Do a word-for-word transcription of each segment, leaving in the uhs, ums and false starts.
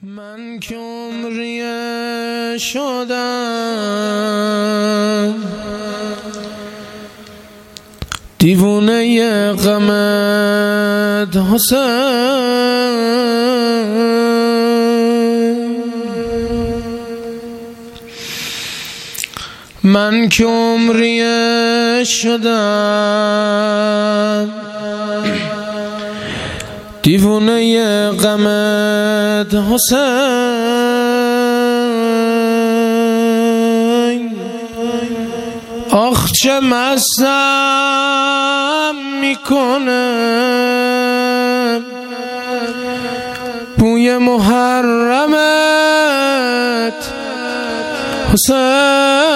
من که عمریه شدم دیوونه غمت حسین، من که عمریه شدم دیوونه غمت حسین. آخ چه مستم میکنه بوی محرمت حسین.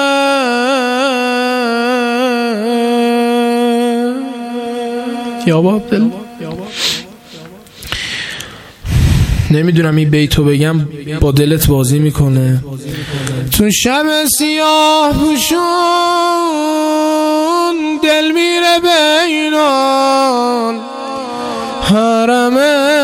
یا عبدالله نمیدونم این بیتو بگم با دلت بازی میکنه. تو شب سیاه پوشون دل میره بینان حرمه،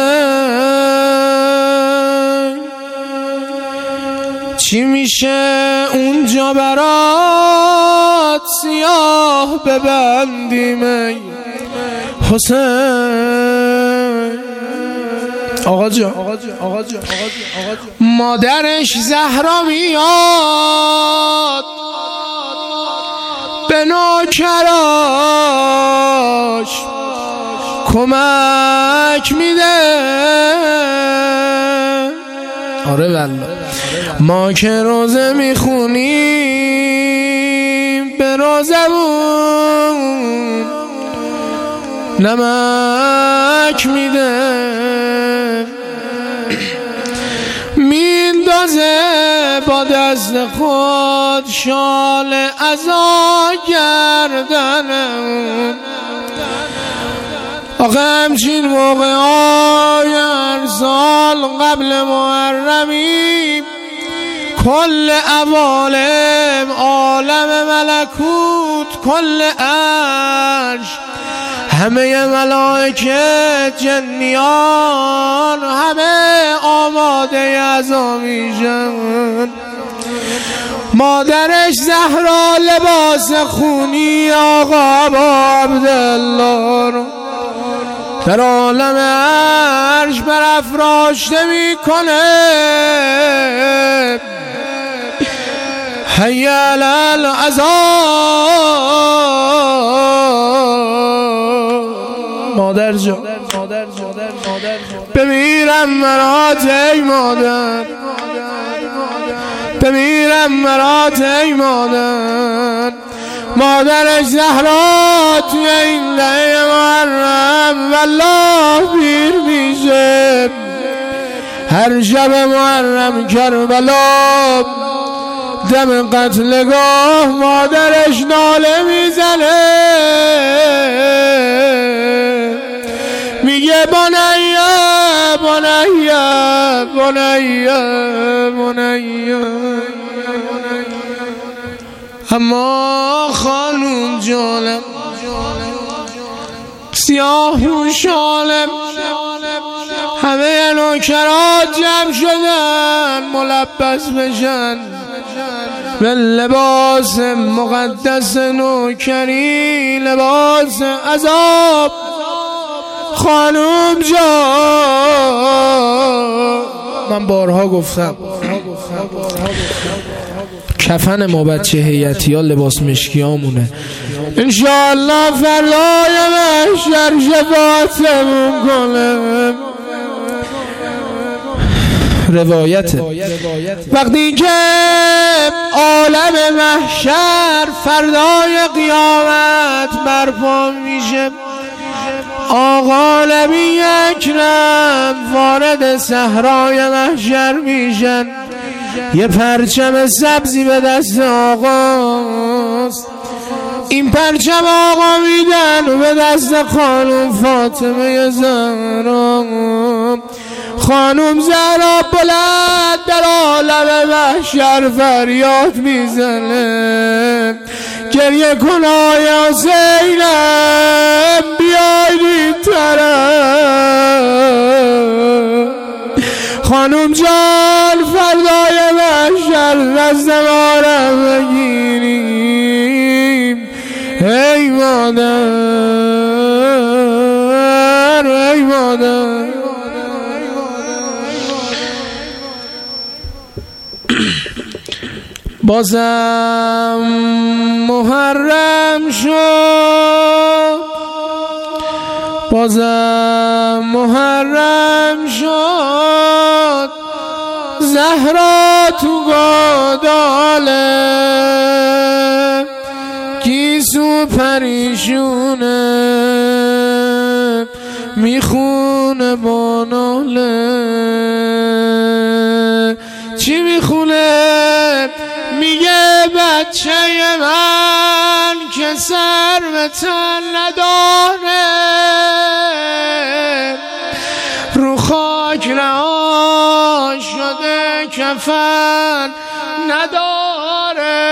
چی میشه اونجا برات سیاه ببندیم حسین. آقا جان مادرش زهرا میاد به نوکراش کمک میده. آره والله ما که روزه میخونیم به روزمون نمک میده، میندازه با دست خود شال عزا گردنم. آخه همچین موقع های هر سال قبل محرمی کل عوالم عالم ملکوت کل عرش همه ملائکه جنیان همه آماده عزا میشن. مادرش زهرا لباس خونی آقا با عبدالله رو در عالم عرش برافراشته میکنه. حی علی العزا. مادر جان بمیرم مرات ای مادر، بمیرم مرات ای مادر. مادرش زهرا توی این لحظه محرم والله پیر میشه. هر شب محرم کربلا دم قتلگاه مادرش ناله میزنه میگه بنیه بنیه بنیه بنیه. اما خانوم جانم سیاه پوشانم همه نوکرات جمع شدن ملبس بشن به لباس مقدس نوکری لباس عذاب. خانوم جان من بارها گفتم کفن ما بچه هیئتی ها لباس مشکی همونه. انشاءالله فردای محشر شفاعتمون کنه. روایته وقتی که عالم محشر فردای قیامت برپا میشه آقا نبی اکرم وارد صحرای محشر میشن. یه پرچم سبزی به دست آقاست، این پرچم آقا میدن و به دست خانم فاطمه زهرا. خانم زهرا بلند در عالم محشر فریاد میزنه گریه کن آی حسینم بیاید این طرف. خانم جان فردای محشر دست ما را بگیریم ای مادر ای مادر. بازم محرم شد بازم محرم شد زهرا تو گوداله گیسو پریشونه میخونه با ناله. چی میخونه؟ میگه بچه من که سر به تن نداره رو خاک رها شده کفن نداره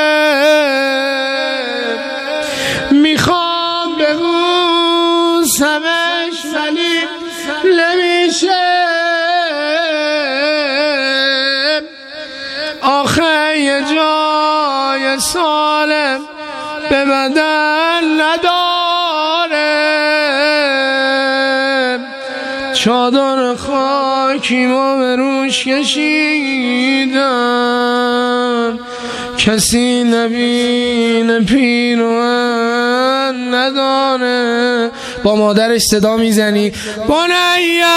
میخوام ببوسمش ولی نمیشه آخه یه جای سالم به بدن نداره چادر خاکی ما به روش کشیدن کسی نبینه پیروان نداره. با مادرش صدا میزنی بنیا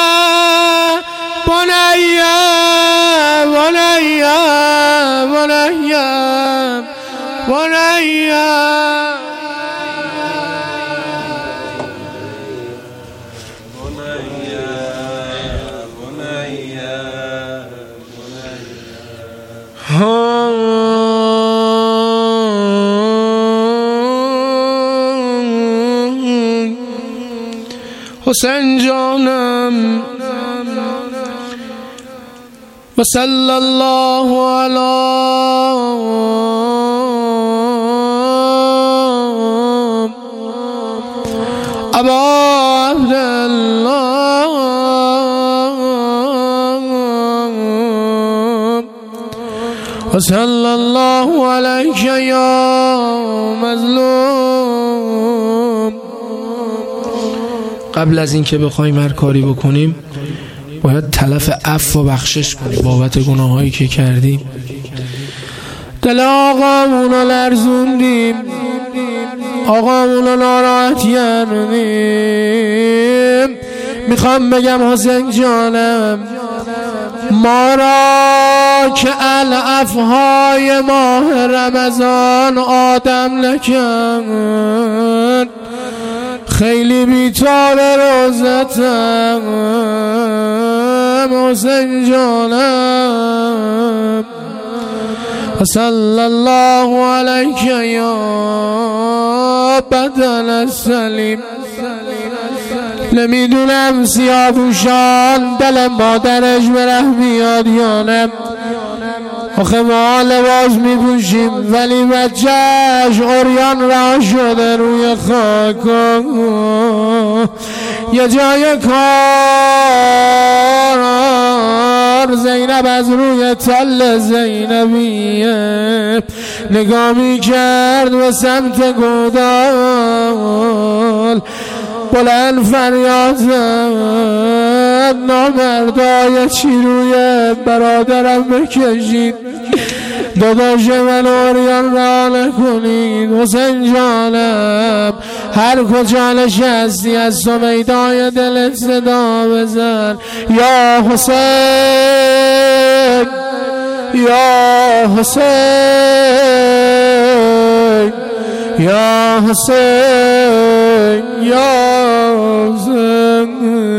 بنیا بنیا بنیا بنیا حسین جانم و صلی الله علی ابا عبدالله و صلی الله علیک یا مظلوم. قبل از اینکه بخوایم هر کاری بکنیم باید تلف عفو و بخشش کنیم بابت گناهایی که کردیم. دل آقامونو لرزوندیم آقامونو ناراحت کردیم. میخوام بگم حسین جانم ما را که العفهای ماه رمضان آدم نکرد خیلی بی‌طال روزتم حسین جانم و صلی الله علیک یا بدن السلیم. نمیدونم سیاه‌پوشان دل مادرش به ره بیاد یا نه آخه ما لباس میپوشیم ولی بچهش عریان رها شده روی خاک یه جای کار زینب از روی تل زینبیه نگاه میکرد به سمت گودال بلند فریاد زد نامردای چی روی برادرم بکشید داداش من عریان رها نکنید. حسین جانم هر کجا نشستی از سمیدای دلت صدا بزن یا حسین یا حسین یا حسین یا حسین.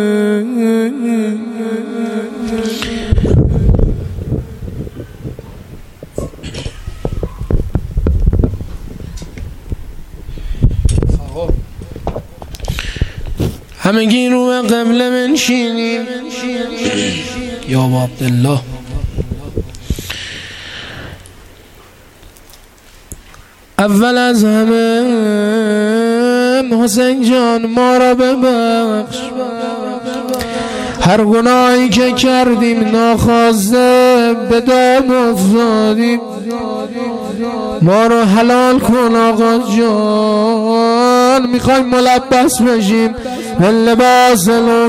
همگی رو قبل منشینیم یا ابا عبدالله. اول از همه حسین جان ما را ببخش هر گناهی که کردیم ناخواسته به دام افتادیم، ما رو حلال کن آقا جان. میخوایم ملبس بشیم به لباس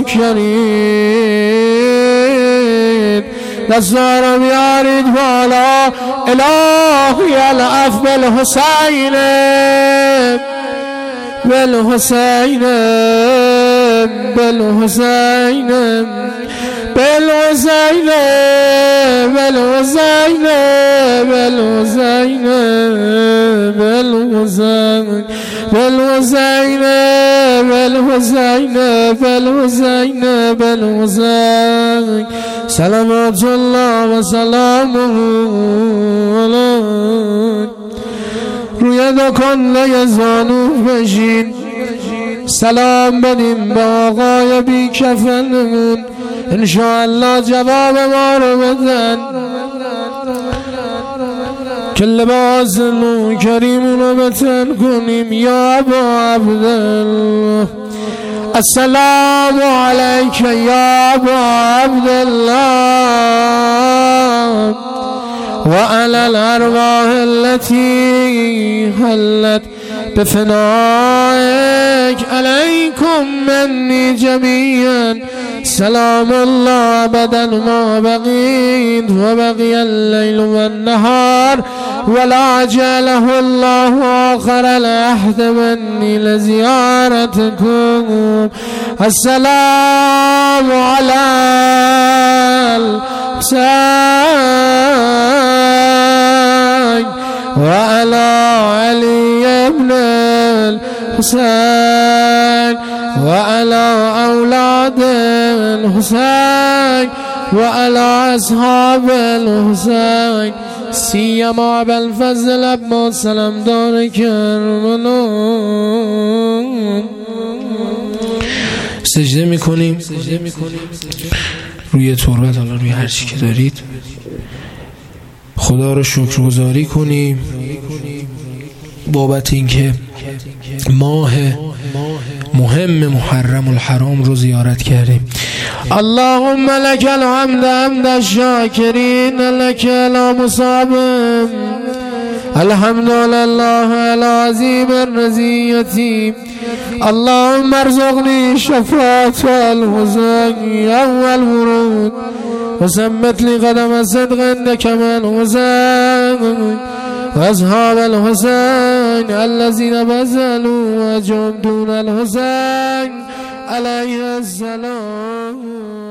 نوکرین، دستا رو بیارید بالا. الهی العفو بالحسین بالحسین بالحسین بالحسین بالحسین بالحسین بالحسین بالحسین بالحسین بالحسین بالحسین صلوات الله و سلامه علیه. روی دو کنده زانو بشین، سلام بدیم به آقای بی کفنمون، انشاءالله جواب ما رو بدن که لباس نوکریمون رو بتن کنیم. یا ابا عبدالله السلام علیک یا ابا عبدالله وعلى الأرواح التي حلت بفنائك عليكم مني جميعا سلام الله أبدا ما بقيت وبقي الليل والنهار ولا جعله الله آخر العهد مني لزيارتكم. السلام على الحسين وعلى علي بن الحسين وعلى أولاد الحسين وعلى أصحاب الحسين سيما بالفضل عباس سلام دار کربلا. سجده میکنیم روی تربت، حالا روی هر چی که دارید. خدا رو شکرگزاری کنیم بابت اینکه ماه مهم محرم الحرام رو زیارت کردیم. اللهم لك الحمد حمد الشاکرین لك المصاب الحمد لله العظیم الرضیتی. اللهم ارزقني شفاعة الحسين اول ورود وثبت لي قدم الصدق عندك من الحسين واصحاب الحسين الذين بذلوا وجههم دون الحسين عليه السلام.